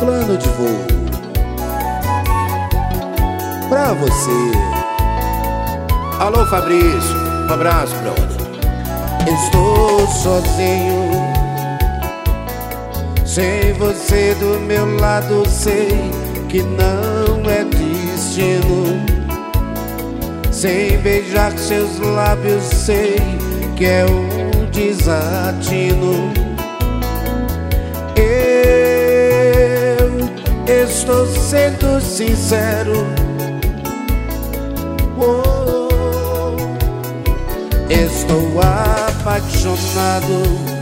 plano de voo pra você. Alô, Fabrício, um abraço, brother. Estou sozinho, sem você do meu lado, sei que não é destino. Sem beijar seus lábios, sei que é um desatino. Eu estou sendo sincero. Estou apaixonado.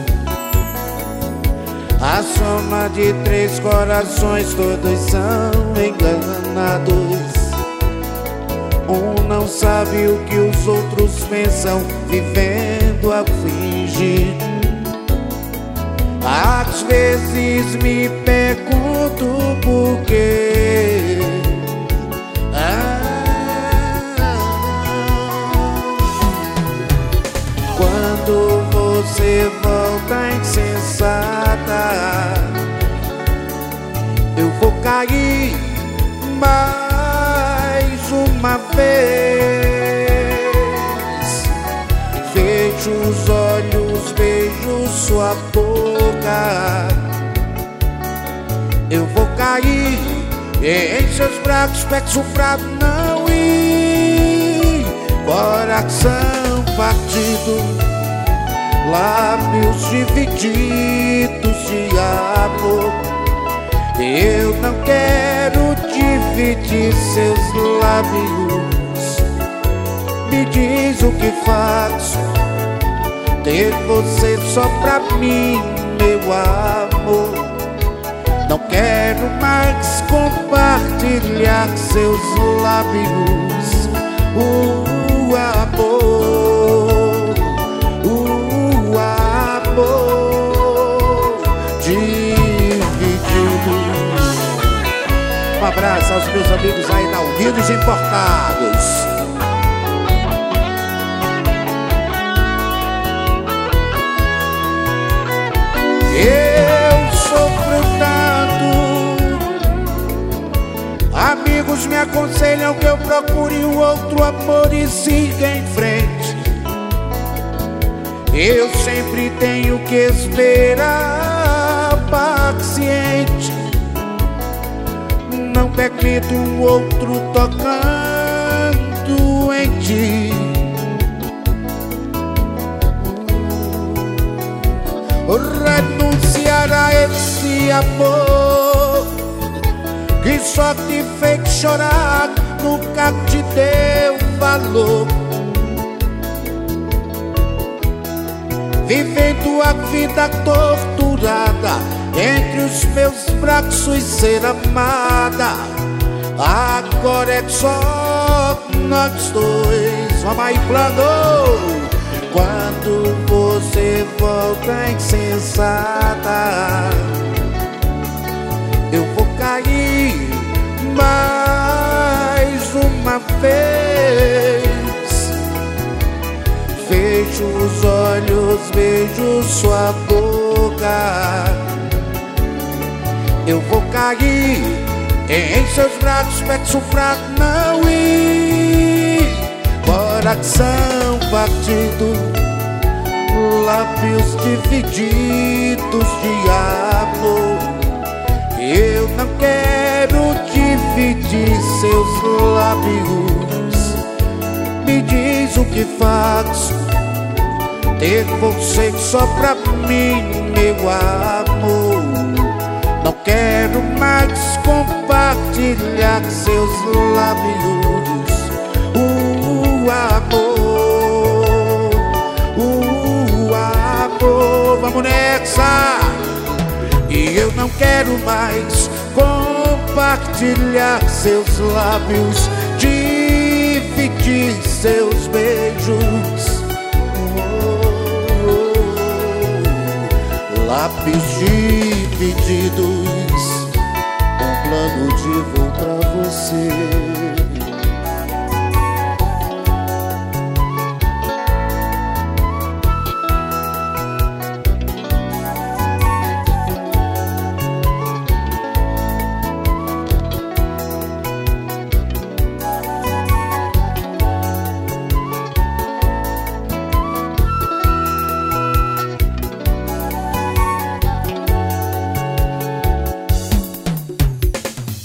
A soma de 3 corações, todos são enganados. Um não sabe o que os outros pensam, vivendo a fingir. Às vezes me pergunto por quê. Quando você volta insensata, eu vou cair mais uma vez. Fecho os olhos, beijo sua boca. Eu vou cair em seus braços, peço pra não ir. Coração partido, lábios divididos de amor. Eu não quero dividir seus lábios. Me diz o que faço, ter você só pra mim, meu amor. Não quero mais compartilhar seus lábios. O amor dividido. Um abraço aos meus amigos aí na Unidos Importados. Eu sofro tanto, amigos me aconselham que eu procure um outro amor e siga em frente. Eu sempre tenho que esperar paciente. Não permito um outro tocando em ti. Renunciar a esse amor que só te fez chorar, nunca te deu valor. Vivendo a vida torturada entre os meus braços, ser amada. Agora é só nós dois. Vamos aí, plano. Quando você volta insensata, eu vou cair mais uma vez. Fecho os olhos, beijo sua boca. Eu vou cair em seus braços, peço pra não ir. Coração partido, lábios divididos de amor. Eu não quero dividir seus lábios. Me diz o que faço, ter você só pra mim, meu amor. Não quero mais compartilhar seus lábios. O amor, vamos nessa. E eu não quero mais compartilhar seus lábios, dividir seus beijos. Lábios divididos, um plano de voo pra você.